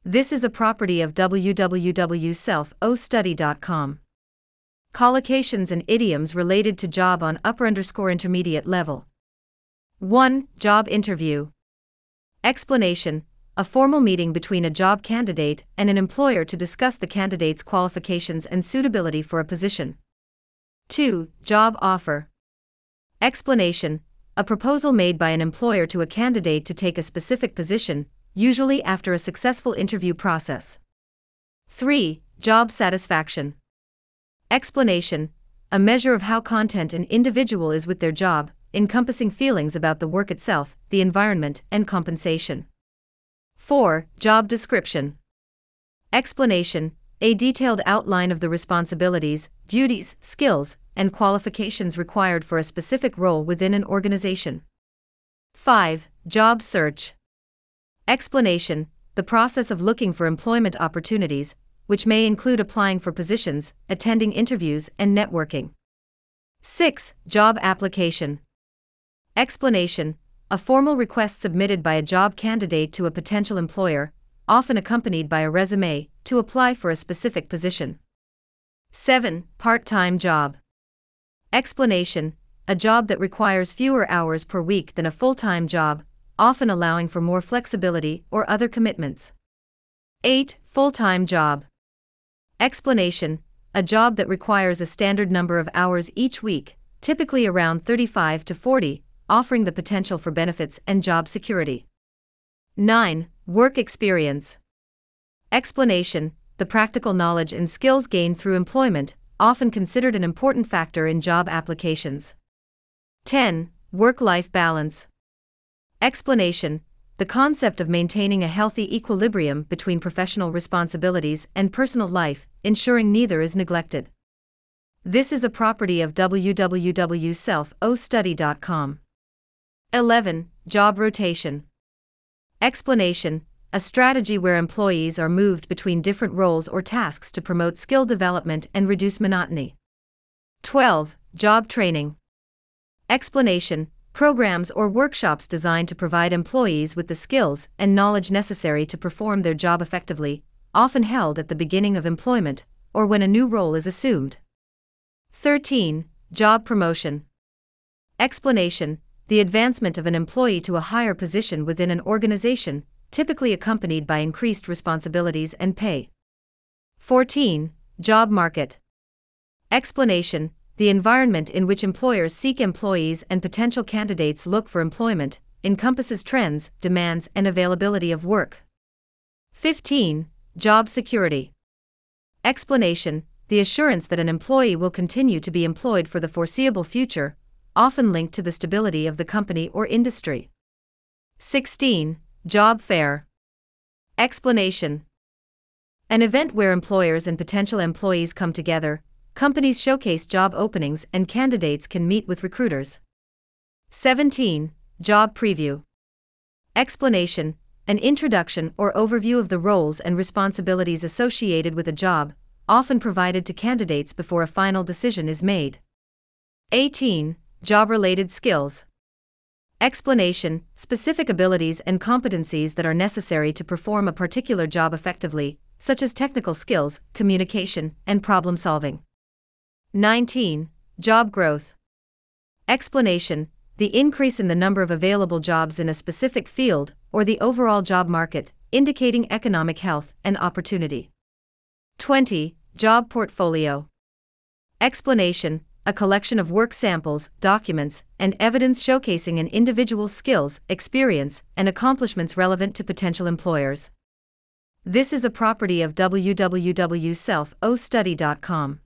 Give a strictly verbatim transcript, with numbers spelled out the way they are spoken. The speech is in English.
This is a property of w w w dot self o study dot com. Collocations and idioms related to job on upper underscore intermediate level. one. Job interview. Explanation: a formal meeting between a job candidate and an employer to discuss the candidate's qualifications and suitability for a position. two. Job offer. Explanation: a proposal made by an employer to a candidate to take a specific position, usually after a successful interview process. three. Job satisfaction. Explanation: a measure of how content an individual is with their job, encompassing feelings about the work itself, the environment, and compensation. four. Job description. Explanation: a detailed outline of the responsibilities, duties, skills, and qualifications required for a specific role within an organization. five. Job search. Explanation: the process of looking for employment opportunities, which may include applying for positions, attending interviews, and networking. six. Job application. Explanation: a formal request submitted by a job candidate to a potential employer, often accompanied by a resume, to apply for a specific position. seven. Part-time job. Explanation: a job that requires fewer hours per week than a full-time job, often allowing for more flexibility or other commitments. eight. Full-time job. Explanation: a job that requires a standard number of hours each week, typically around thirty-five to forty, offering the potential for benefits and job security. nine. Work experience. Explanation: the practical knowledge and skills gained through employment, often considered an important factor in job applications. ten. Work-life balance. Explanation: the concept of maintaining a healthy equilibrium between professional responsibilities and personal life, ensuring neither is neglected. This is a property of w w w dot self o study dot com. eleven. Job rotation. Explanation: a strategy where employees are moved between different roles or tasks to promote skill development and reduce monotony. twelve. Job training. Explanation: programs or workshops designed to provide employees with the skills and knowledge necessary to perform their job effectively, often held at the beginning of employment, or when a new role is assumed. thirteen. Job promotion. Explanation: the advancement of an employee to a higher position within an organization, typically accompanied by increased responsibilities and pay. fourteen. Job market. Explanation: the environment in which employers seek employees and potential candidates look for employment, encompasses trends, demands, and availability of work. fifteen. Job security. Explanation: the assurance that an employee will continue to be employed for the foreseeable future, often linked to the stability of the company or industry. sixteen. Job fair. Explanation: an event where employers and potential employees come together. Companies showcase job openings and candidates can meet with recruiters. seventeen. Job preview. Explanation: an introduction or overview of the roles and responsibilities associated with a job, often provided to candidates before a final decision is made. eighteen. Job-related skills. Explanation: specific abilities and competencies that are necessary to perform a particular job effectively, such as technical skills, communication, and problem-solving. nineteen. Job growth. Explanation: the increase in the number of available jobs in a specific field, or the overall job market, indicating economic health and opportunity. twenty. Job portfolio. Explanation: a collection of work samples, documents, and evidence showcasing an individual's skills, experience, and accomplishments relevant to potential employers. This is a property of w w w dot self o study dot com.